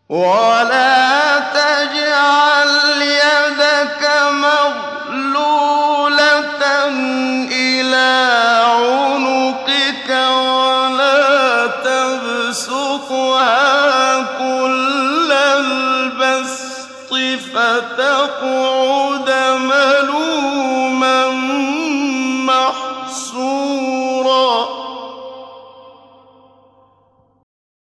ولا تجعل يدك مغلولة إلى عنقك ولا تبسطها كل البسط فتقعد